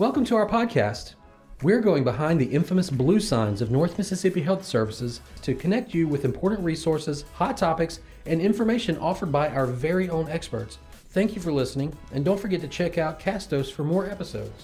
Welcome to our podcast. We're going behind the infamous blue signs of North Mississippi Health Services to connect you with important resources, hot topics, and information offered by our very own experts. Thank you for listening, and don't forget to check out Castos for more episodes.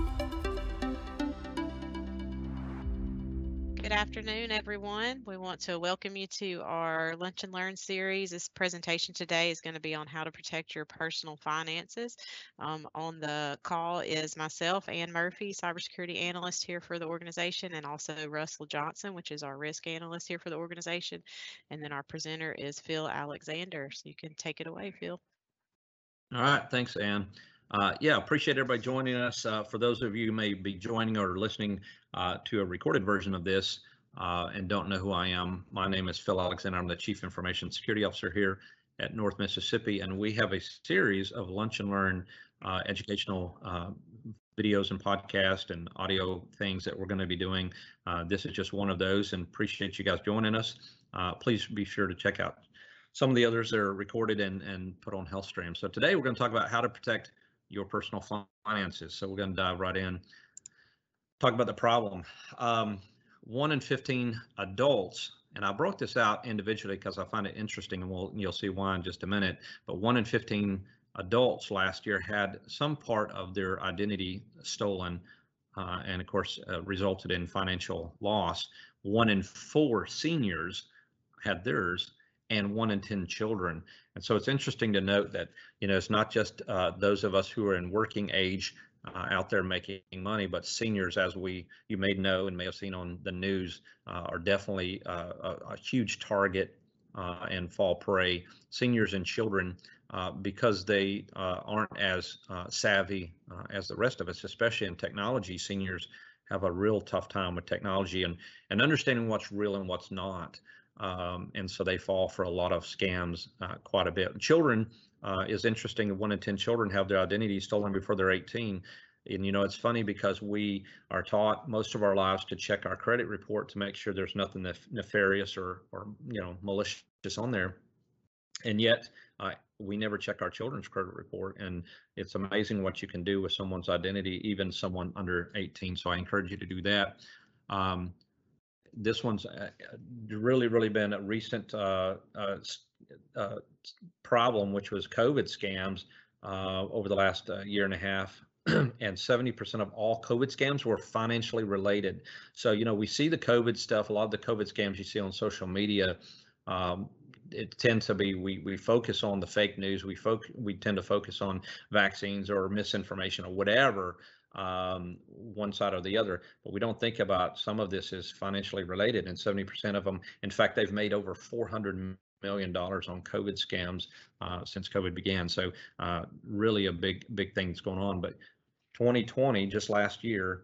Good afternoon, everyone. We want to welcome you to our Lunch and Learn series. This presentation today is going to be on how to protect your personal finances. On the call is myself, Ann Murphy, cybersecurity analyst here for the organization, and also Russell Johnson, which is our risk analyst here for the organization. And then our presenter is Phil Alexander. So you can take it away, Phil. All right, thanks, Ann. Appreciate everybody joining us. For those of you who may be joining or listening to a recorded version of this and don't know who I am, my name is Phil Alexander. I'm the Chief Information Security Officer here at North Mississippi, and we have a series of Lunch and Learn educational videos and podcast and audio things that we're going to be doing. This is just one of those, and appreciate you guys joining us. Please be sure to check out some of the others that are recorded and put on HealthStream. So today we're going to talk about how to protect your personal finances. So we're going to dive right in, talk about the problem. 1 in 15 adults, and I broke this out individually because I find it interesting, and you'll see why in just a minute, but 1 in 15 adults last year had some part of their identity stolen, and of course resulted in financial loss. 1 in 4 seniors had theirs, and 1 in 10 children. And so it's interesting to note that, it's not just those of us who are in working age out there making money, but seniors, as you may know and may have seen on the news, are definitely a huge target and fall prey. Seniors and children, because they aren't as savvy as the rest of us, especially in technology. Seniors have a real tough time with technology and understanding what's real and what's not. And so they fall for a lot of scams quite a bit. Children is interesting. 1 in 10 children have their identity stolen before they're 18. And it's funny because we are taught most of our lives to check our credit report to make sure there's nothing nefarious or malicious on there. And yet we never check our children's credit report. And it's amazing what you can do with someone's identity, even someone under 18. So I encourage you to do that. This one's really been a recent problem, which was COVID scams over the last year and a half. And 70% of all COVID scams were financially related. So, we see the COVID stuff, a lot of the COVID scams you see on social media. It tends to be we focus on the fake news. We tend to focus on vaccines or misinformation or whatever. One side or the other, but we don't think about some of this is financially related, and 70% of them, in fact, they've made over $400 million on COVID scams since COVID began. So really a big thing that's going on. But 2020, just last year,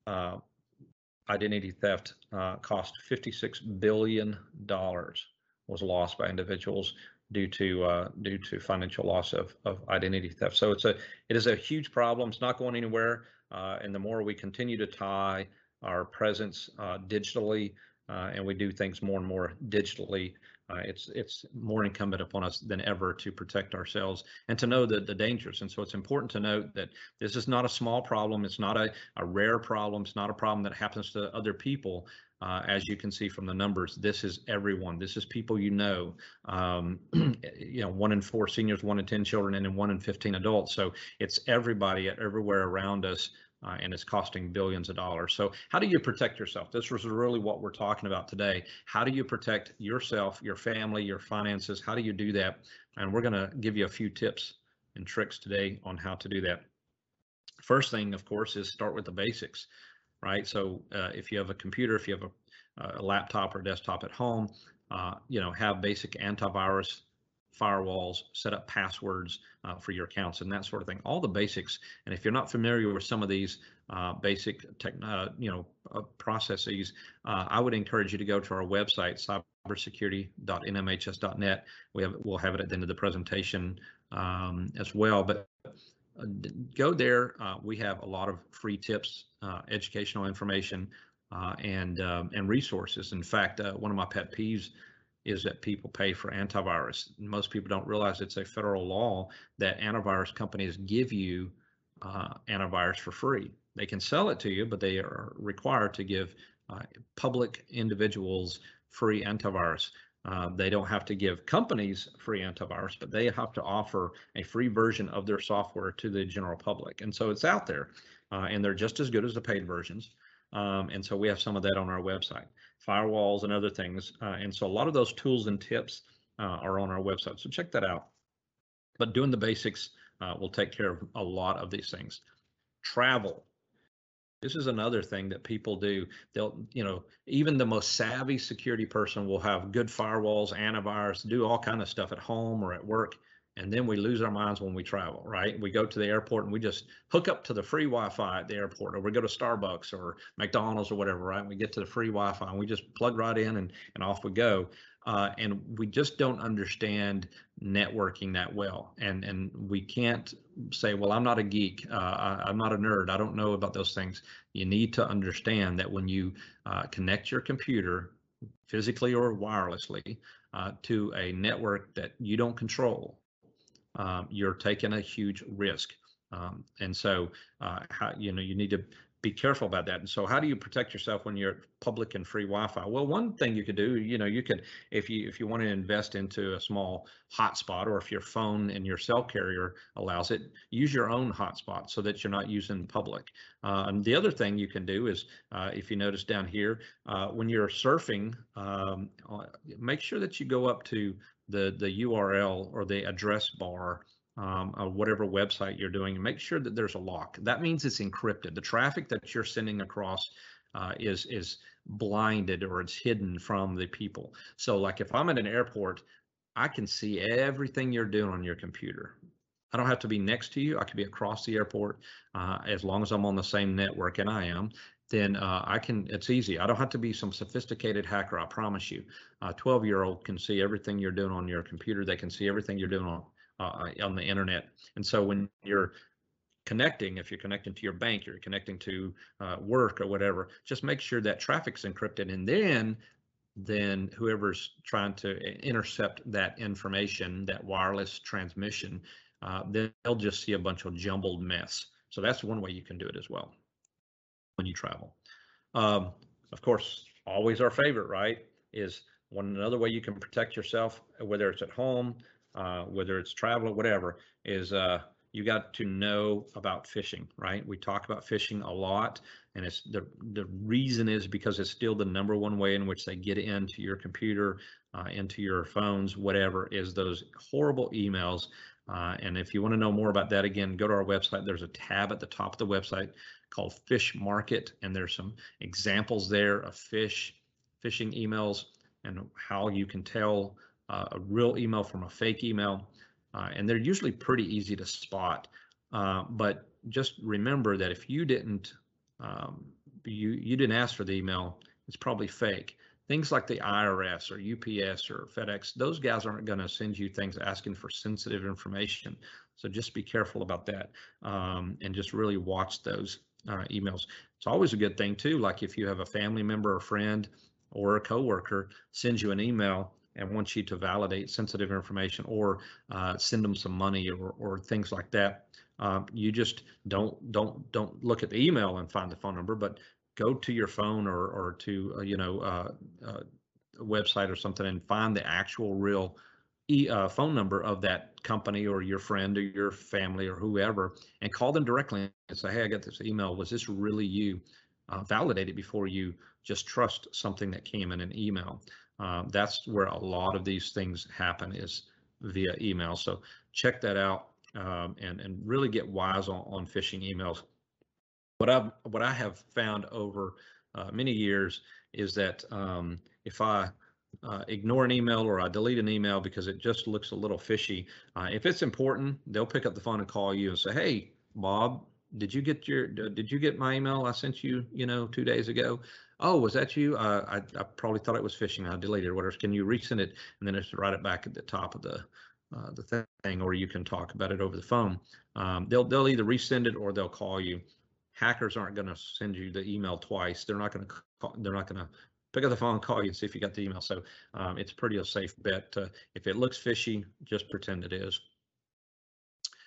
identity theft cost $56 billion was lost by individuals due to financial loss of identity theft. So it is a huge problem. It's not going anywhere. And the more we continue to tie our presence digitally, and we do things more and more digitally, it's more incumbent upon us than ever to protect ourselves and to know the dangers. And so it's important to note that this is not a small problem. It's not a rare problem. It's not a problem that happens to other people. As you can see from the numbers, this is everyone. This is people 1 in 4 seniors, 1 in 10 children, and then 1 in 15 adults. So it's everybody everywhere around us, and it's costing billions of dollars. So how do you protect yourself? This was really what we're talking about today. How do you protect yourself, your family, your finances? How do you do that? And we're going to give you a few tips and tricks today on how to do that. First thing, of course, is start with the basics. Right. So if you have a computer, if you have a laptop or desktop at home, have basic antivirus, firewalls, set up passwords for your accounts and that sort of thing. All the basics. And if you're not familiar with some of these basic processes, I would encourage you to go to our website, cybersecurity.nmhs.net. We'll have it at the end of the presentation as well. But go there. We have a lot of free tips, educational information, and resources. In fact, one of my pet peeves is that people pay for antivirus. Most people don't realize it's a federal law that antivirus companies give you antivirus for free. They can sell it to you, but they are required to give public individuals free antivirus. They don't have to give companies free antivirus, but they have to offer a free version of their software to the general public. And so it's out there, and they're just as good as the paid versions. And so we have some of that on our website, firewalls and other things. And so a lot of those tools and tips are on our website. So check that out. But doing the basics will take care of a lot of these things. Travel. This is another thing that people do. They'll, even the most savvy security person will have good firewalls, antivirus, do all kind of stuff at home or at work. And then we lose our minds when we travel, right? We go to the airport and we just hook up to the free Wi-Fi at the airport, or we go to Starbucks or McDonald's or whatever, right? And we get to the free Wi-Fi and we just plug right in and off we go. And we just don't understand networking that well. And we can't say, well, I'm not a geek. I'm not a nerd. I don't know about those things. You need to understand that when you connect your computer physically or wirelessly to a network that you don't control, you're taking a huge risk. And so, you need to be careful about that. And so how do you protect yourself when you're at public and free Wi-Fi? Well, one thing you could do, you could, if you want to invest into a small hotspot, or if your phone and your cell carrier allows it, use your own hotspot so that you're not using public. And the other thing you can do is, if you notice down here, when you're surfing, make sure that you go up to the URL or the address bar of whatever website you're doing, and make sure that there's a lock. That means it's encrypted. The traffic that you're sending across is blinded, or it's hidden from the people. So like if I'm at an airport, I can see everything you're doing on your computer. I don't have to be next to you. I could be across the airport. As long as I'm on the same network, and I am, then it's easy. I don't have to be some sophisticated hacker, I promise you. A 12-year-old can see everything you're doing on your computer. They can see everything you're doing on the internet. And so when you're connecting, if you're connecting to your bank, you're connecting to work or whatever, just make sure that traffic's encrypted. And then whoever's trying to intercept that information, that wireless transmission, they'll just see a bunch of jumbled mess. So that's one way you can do it as well when you travel. Of course, always our favorite, right, is another way you can protect yourself, whether it's at home, whether it's travel or whatever, is you got to know about phishing, right? We talk about phishing a lot, and it's the reason is because it's still the #1 way in which they get into your computer, into your phones, whatever, is those horrible emails. And if you want to know more about that, again, go to our website. There's a tab at the top of the website called Phish Market, and there's some examples there of phishing emails and how you can tell a real email from a fake email. And they're usually pretty easy to spot. But just remember that if you didn't you didn't ask for the email, it's probably fake. Things like the IRS or UPS or FedEx, those guys aren't going to send you things asking for sensitive information. So just be careful about that, and just really watch those emails. It's always a good thing too, like if you have a family member or friend or a coworker sends you an email and wants you to validate sensitive information, or send them some money or things like that, you just don't look at the email and find the phone number, but go to your phone or to a website or something and find the actual real phone number of that company or your friend or your family or whoever, and call them directly and say, hey, I got this email. Was this really you? Validate it before you just trust something that came in an email. That's where a lot of these things happen, is via email. So check that out, and really get wise on phishing emails. What I have found over many years is that if I ignore an email or I delete an email because it just looks a little fishy, if it's important, they'll pick up the phone and call you and say, hey, Bob, did you get my email I sent you, 2 days ago? Oh, was that you? I probably thought it was phishing. I deleted it. Whatever. Can you resend it? And then just write it back at the top of the thing, or you can talk about it over the phone. They'll either resend it or they'll call you. Hackers aren't going to send you the email twice. They're not going to pick up the phone and call you and see if you got the email. So it's pretty a safe bet. If it looks fishy, just pretend it is.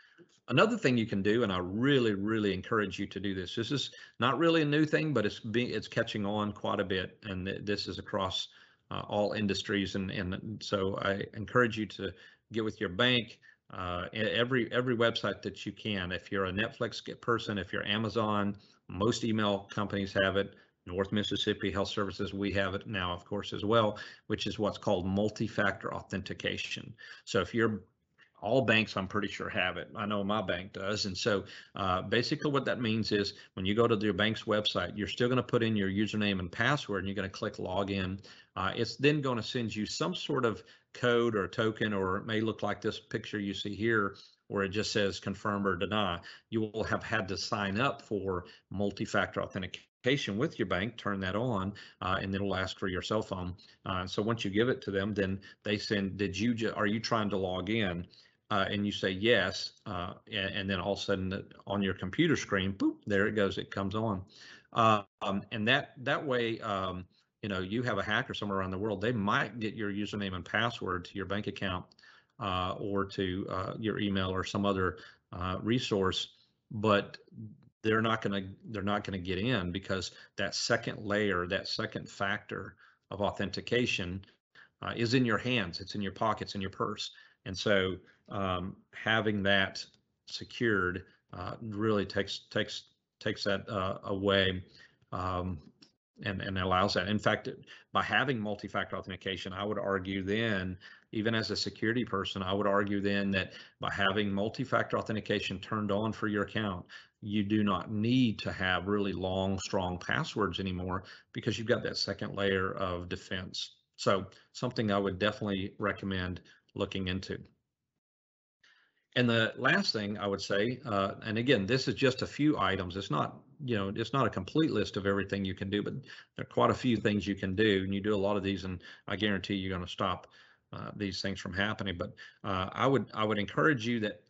Another thing you can do, and I really, really encourage you to do this. This is not really a new thing, but it's catching on quite a bit, and this is across all industries. And so I encourage you to get with your bank, every website that you can. If you're a Netflix person, if you're Amazon, most email companies have it. North Mississippi Health Services, we have it now, of course, as well, which is what's called multi-factor authentication. So if you're all banks, I'm pretty sure, have it. I know my bank does. And so basically what that means is when you go to your bank's website, you're still going to put in your username and password, and you're going to click login. It's then going to send you some sort of code or token, or it may look like this picture you see here, where it just says confirm or deny. You will have had to sign up for multi-factor authentication with your bank, turn that on, and it'll ask for your cell phone. So once you give it to them, then they send, are you trying to log in? And you say yes, and then all of a sudden on your computer screen, boop, there it goes, it comes on. And that way, you have a hacker somewhere around the world, they might get your username and password to your bank account or to your email or some other resource, but they're not going to get in, because that second layer, that second factor of authentication is in your hands, it's in your pockets, in your purse. And so having that secured really takes that away and allows that. In fact, by having multi-factor authentication, I would argue then, even as a security person, I would argue then that by having multi-factor authentication turned on for your account, you do not need to have really long, strong passwords anymore, because you've got that second layer of defense. So something I would definitely recommend looking into. And the last thing I would say, and again, this is just a few items. It's not, it's not a complete list of everything you can do, but there are quite a few things you can do, and you do a lot of these, and I guarantee you're going to stop these things from happening. But I would encourage you that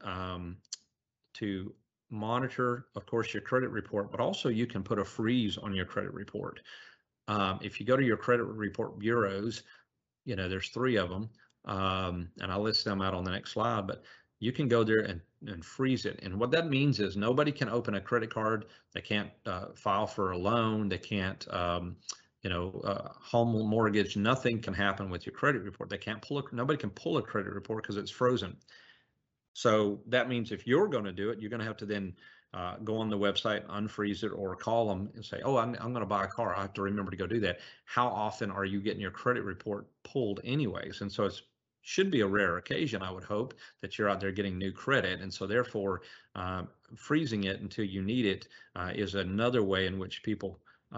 to monitor, of course, your credit report, but also you can put a freeze on your credit report. If you go to your credit report bureaus, there's 3 of them, and I'll list them out on the next slide, but you can go there and freeze it. And what that means is nobody can open a credit card. They can't file for a loan. They can't, home mortgage. Nothing can happen with your credit report. Nobody can pull a credit report because it's frozen. So that means if you're going to do it, you're going to have to then go on the website, unfreeze it, or call them and say, oh, I'm going to buy a car. I have to remember to go do that. How often are you getting your credit report pulled anyways? And so it should be a rare occasion, I would hope, that you're out there getting new credit. And so therefore, freezing it until you need it is another way in which people,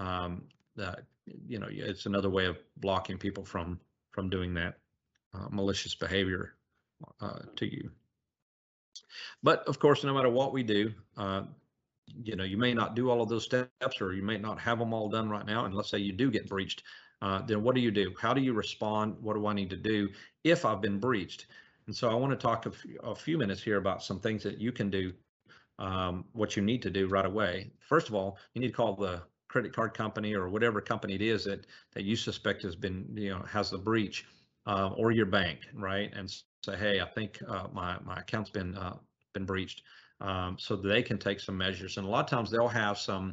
it's another way of blocking people from doing that malicious behavior to you. But of course, no matter what we do, you may not do all of those steps, or you may not have them all done right now. And let's say you do get breached. Then what do you do? How do you respond? What do I need to do if I've been breached? And so I want to talk a few minutes here about some things that you can do, what you need to do right away. First of all, you need to call the credit card company or whatever company it is that you suspect has been, has the breach, or your bank, right? And say, hey, I think my account's been breached, so they can take some measures. And a lot of times they'll have some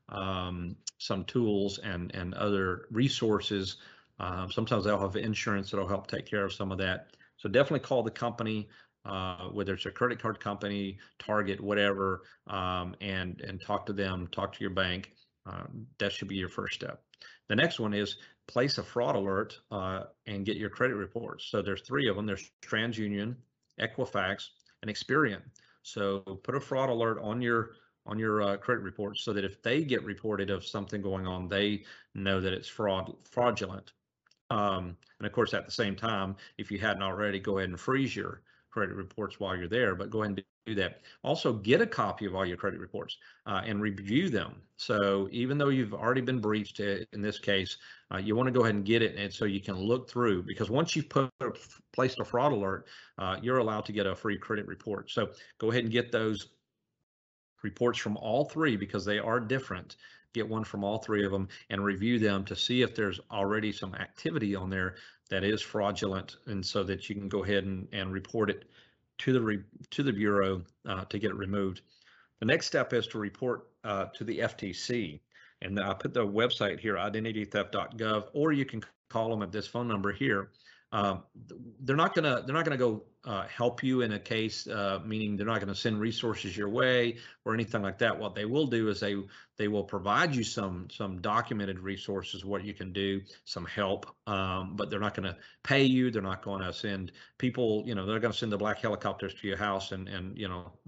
tools and other resources. Sometimes they'll have insurance that'll help take care of some of that. So definitely call the company, whether it's a credit card company, Target, whatever, and talk to them, talk to your bank. That should be your first step. The next one is place a fraud alert and get your credit reports. So there's 3 of them. There's TransUnion, Equifax, and Experian. So put a fraud alert on your credit report, so that if they get reported of something going on, they know that it's fraudulent. And of course, at the same time, if you hadn't already, go ahead and freeze your credit reports while you're there, but go ahead and do that. Also, get a copy of all your credit reports and review them. So even though you've already been breached, in this case, you want to go ahead and get it, and so you can look through, because once you've placed a fraud alert, you're allowed to get a free credit report. So go ahead and get those reports from all 3, because they are different. Get one from all 3 of them and review them to see if there's already some activity on there that is fraudulent, and so that you can go ahead and report it to the Bureau to get it removed. The next step is to report to the FTC. And I put the website here, identitytheft.gov, or you can call them at this phone number here. They're not gonna go help you in a case, meaning they're not going to send resources your way or anything like that. What they will do is they will provide you some documented resources, what you can do, some help, but they're not going to pay you. They're not going to send people, they're going to send the black helicopters to your house and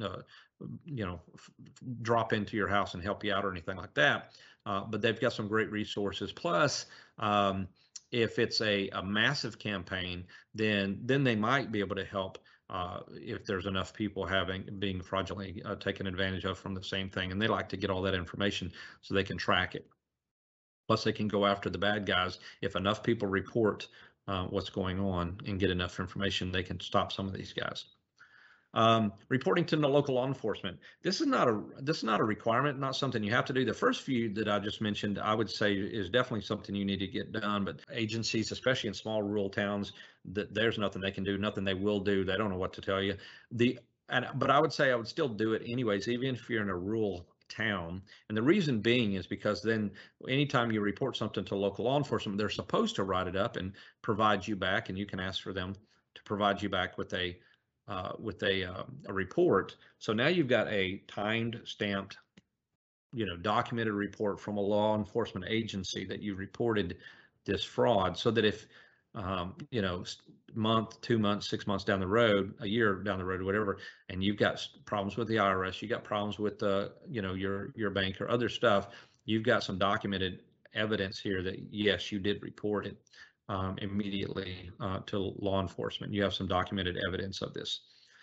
drop into your house and help you out or anything like that. But they've got some great resources. Plus, if it's a massive campaign, then they might be able to help if there's enough people being fraudulently taken advantage of from the same thing. And they like to get all that information so they can track it. Plus, they can go after the bad guys. If enough people report what's going on and get enough information, they can stop some of these guys. Reporting to the local law enforcement. This is not a requirement, not something you have to do. The first few that I just mentioned, I would say is definitely something you need to get done. But agencies, especially in small rural towns, there's nothing they can do, nothing they will do. They don't know what to tell you. But I would say I would still do it anyways, even if you're in a rural town. And the reason being is because then anytime you report something to local law enforcement, they're supposed to write it up and provide you back, and you can ask for them to provide you back with a report. So now you've got a timed, stamped, documented report from a law enforcement agency that you reported this fraud, so that if month, 2 months, 6 months down the road, a year down the road, whatever, and you've got problems with the IRS, you got problems with your bank or other stuff, you've got some documented evidence here that yes, you did report it immediately to law enforcement. You have some documented evidence of this.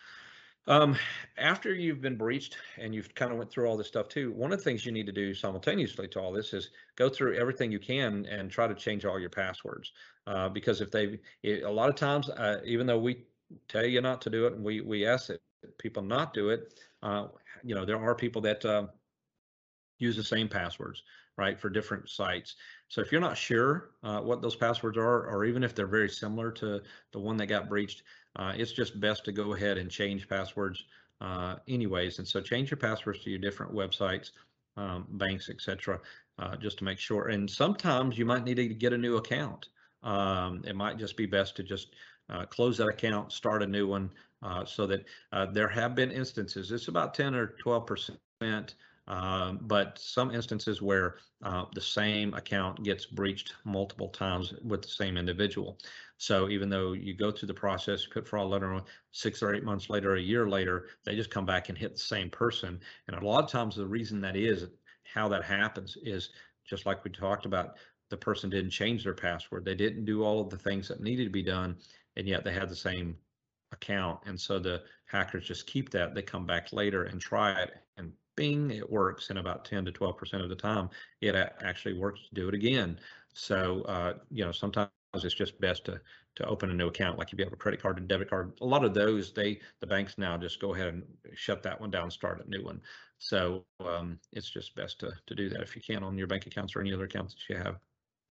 After you've been breached and you've kind of went through all this stuff too, one of the things you need to do simultaneously to all this is go through everything you can and try to change all your passwords. Because a lot of times, even though we tell you not to do it and we ask that people not do it, there are people that use the same passwords, right, for different sites. So if you're not sure what those passwords are, or even if they're very similar to the one that got breached, it's just best to go ahead and change passwords anyways. And so change your passwords to your different websites, banks, etc., just to make sure. And sometimes you might need to get a new account. It might just be best to just close that account, start a new one, so that there have been instances, it's about 10 or 12%, but some instances where the same account gets breached multiple times with the same individual. So even though you go through the process, put fraud letter on, 6 or 8 months later, a year later, they just come back and hit the same person. And a lot of times the reason that is, how that happens is just like we talked about, the person didn't change their password. They didn't do all of the things that needed to be done, and yet they had the same account. And so the hackers just keep that. They come back later and try it, and bing, it works. And about 10 to 12% of the time, it actually works to do it again. So, sometimes it's just best to open a new account, like if you have a credit card and debit card. A lot of those, the banks now just go ahead and shut that one down, start a new one. So it's just best to do that if you can on your bank accounts or any other accounts that you have.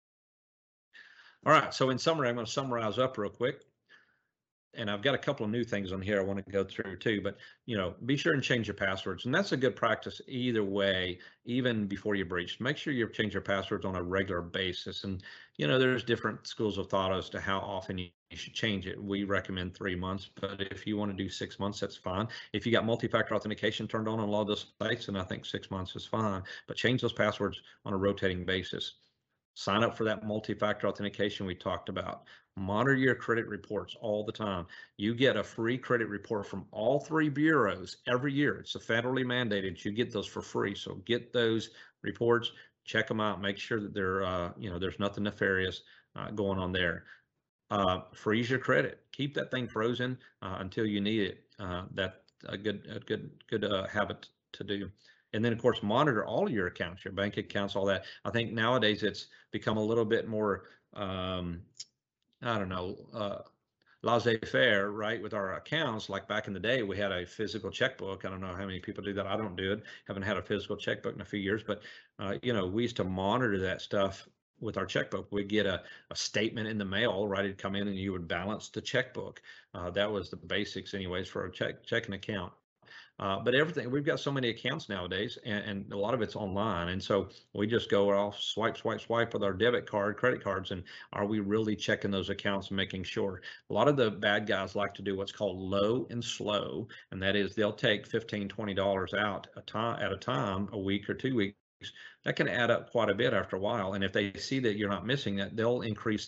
All right, so in summary, I'm going to summarize up real quick. And I've got a couple of new things on here I want to go through too, but be sure and change your passwords. And that's a good practice either way, even before you breach. Make sure you change your passwords on a regular basis. And there's different schools of thought as to how often you should change it. We recommend 3 months, but if you want to do 6 months, that's fine. If you got multi-factor authentication turned on a lot of those sites, then I think 6 months is fine. But change those passwords on a rotating basis. Sign up for that multi-factor authentication we talked about. Monitor your credit reports all the time. You get a free credit report from all 3 bureaus every year. It's federally mandated. You get those for free. So get those reports, check them out, make sure that they're, there's nothing nefarious going on there. Freeze your credit. Keep that thing frozen until you need it. That's a good habit to do. And then, of course, monitor all of your accounts, your bank accounts, all that. I think nowadays it's become a little bit more, laissez-faire, right, with our accounts. Like back in the day, we had a physical checkbook. I don't know how many people do that. I don't do it. Haven't had a physical checkbook in a few years, but we used to monitor that stuff with our checkbook. We'd get a statement in the mail ready to come in, and you would balance the checkbook. That was the basics anyways for a checking account. But everything, we've got so many accounts nowadays, and a lot of it's online. And so we just go off, swipe, swipe, swipe with our debit card, credit cards. And are we really checking those accounts and making sure? A lot of the bad guys like to do what's called low and slow. And that is they'll take $15, $20 out at a time, a week or 2 weeks. That can add up quite a bit after a while. And if they see that you're not missing that, they'll increase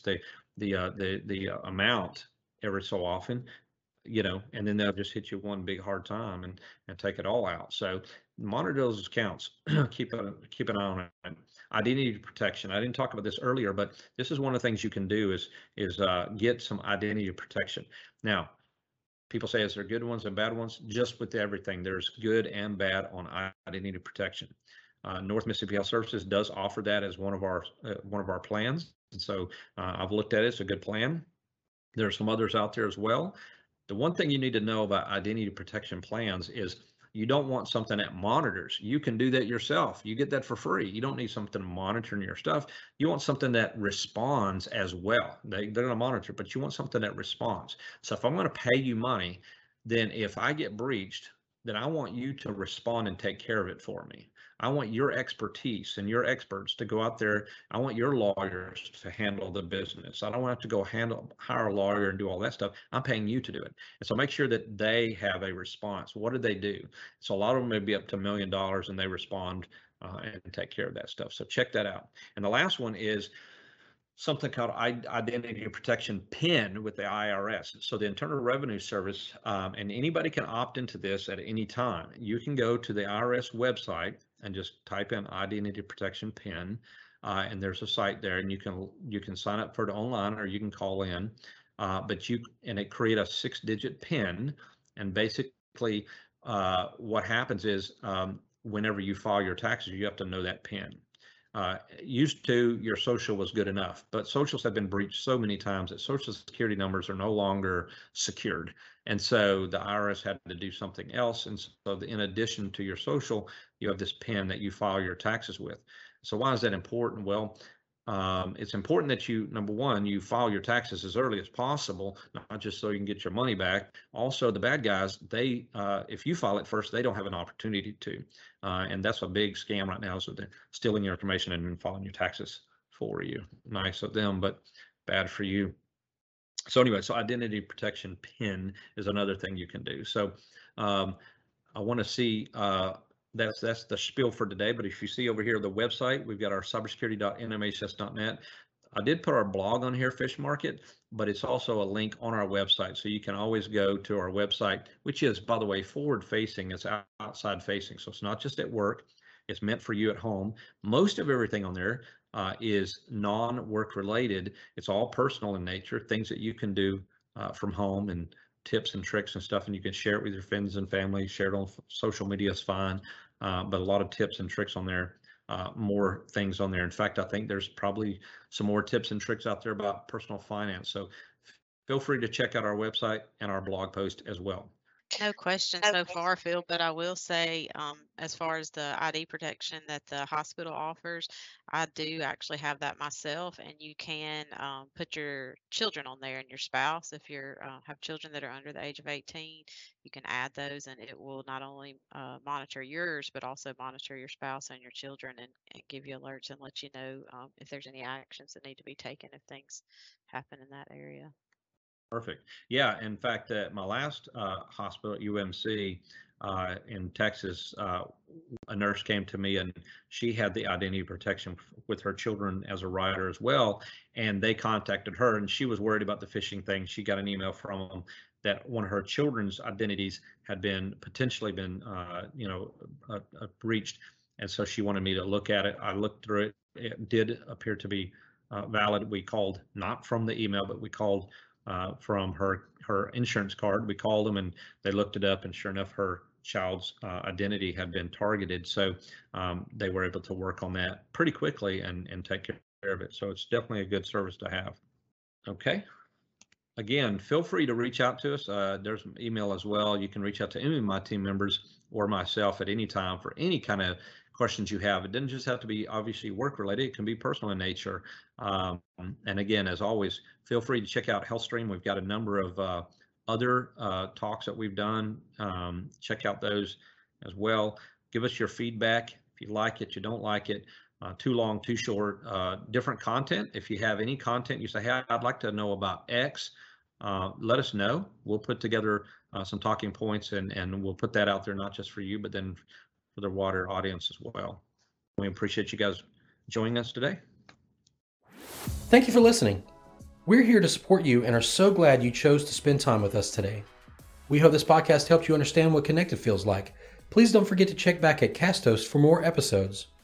the amount every so often, and then they'll just hit you one big hard time and take it all out. So monitor those accounts, keep an eye on it. Identity protection. I didn't talk about this earlier, but this is one of the things you can do is get some identity protection. Now, people say, is there good ones and bad ones? Just with everything, there's good and bad on identity protection. North Mississippi Health Services does offer that as one of our plans, and so I've looked at it. It's a good plan. There are some others out there as well. The one thing you need to know about identity protection plans is you don't want something that monitors. You can do that yourself. You get that for free. You don't need something monitoring your stuff. You want something that responds as well. They're going to monitor, but you want something that responds. So if I'm going to pay you money, then if I get breached, then I want you to respond and take care of it for me. I want your expertise and your experts to go out there. I want your lawyers to handle the business. I don't want to go hire a lawyer and do all that stuff. I'm paying you to do it. And so make sure that they have a response. What do they do? So a lot of them may be up to $1 million and they respond and take care of that stuff. So check that out. And the last one is something called Identity Protection PIN with the IRS. So the Internal Revenue Service, and anybody can opt into this at any time. You can go to the IRS website and just type in Identity Protection PIN, and there's a site there, and you can sign up for it online or you can call in. And it create a 6-digit PIN, and basically what happens is whenever you file your taxes, you have to know that PIN. Used to, your social was good enough, but socials have been breached so many times that social security numbers are no longer secured. And so the IRS had to do something else. And so in addition to your social, you have this PIN that you file your taxes with. So why is that important? Well, it's important that you, number one, you file your taxes as early as possible, not just so you can get your money back. Also, the bad guys, they, if you file it first, they don't have an opportunity to. And that's a big scam right now, so they're stealing your information and then filing your taxes for you. Nice of them, but bad for you. So anyway, so identity protection PIN is another thing you can do. So I want to see, that's the spiel for today. But if you see over here the website, we've got our cybersecurity.nmhs.net. I did put our blog on here, Fish Market, but it's also a link on our website. So you can always go to our website, which is, by the way, forward facing. It's outside facing. So it's not just at work. It's meant for you at home. Most of everything on there is non-work related. It's all personal in nature, things that you can do from home, and tips and tricks and stuff, and you can share it with your friends and family. Share it on social media is fine, but a lot of tips and tricks on there, more things on there. In fact, I think there's probably some more tips and tricks out there about personal finance. So feel free to check out our website and our blog post as well. No question so far, Phil, but I will say, as far as the ID protection that the hospital offers, I do actually have that myself, and you can put your children on there and your spouse. If you have children that are under the age of 18, you can add those, and it will not only monitor yours, but also monitor your spouse and your children, and give you alerts and let you know if there's any actions that need to be taken if things happen in that area. Perfect. Yeah. In fact, at my last hospital at UMC in Texas, a nurse came to me and she had the identity protection with her children as a rider as well. And they contacted her, and she was worried about the phishing thing. She got an email from them that one of her children's identities had potentially been breached. And so she wanted me to look at it. I looked through it. It did appear to be valid. We called, not from the email, but we called from her insurance card. We called them and they looked it up, and sure enough, her child's identity had been targeted. So they were able to work on that pretty quickly and take care of it. So it's definitely a good service to have. Okay. Again, feel free to reach out to us. There's an email as well. You can reach out to any of my team members or myself at any time for any kind of questions you have. It doesn't just have to be obviously work related. It can be personal in nature. And again, as always, feel free to check out HealthStream. We've got a number of other talks that we've done. Check out those as well. Give us your feedback. If you like it, you don't like it, too long, too short, different content. If you have any content you say, hey, I'd like to know about X, let us know. We'll put together some talking points and we'll put that out there, not just for you, but then for the wider audience as well. We appreciate you guys joining us today. Thank you for listening. We're here to support you and are so glad you chose to spend time with us today. We hope this podcast helped you understand what connected feels like. Please don't forget to check back at Castos for more episodes.